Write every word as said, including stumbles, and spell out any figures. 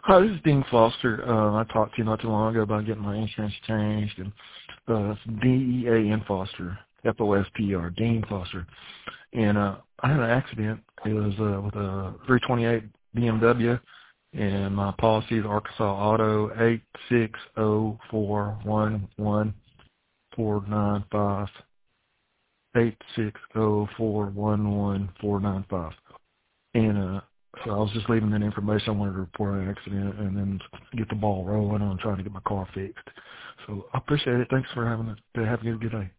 Hi, this is Dean Foster. Uh, I talked to you not too long ago about getting my insurance changed, and uh, it's D E A N Foster, F O S T E R, Dean Foster. And uh, I had an accident. It was uh, with a three twenty-eight B M W, and my policy is Arkansas Auto eight six zero four one one four nine five. Eight six zero four one one four nine five. And uh, so I was just leaving that information. I wanted to report an accident and then get the ball rolling on trying to get my car fixed. So I appreciate it. Thanks for having it. Have a good day.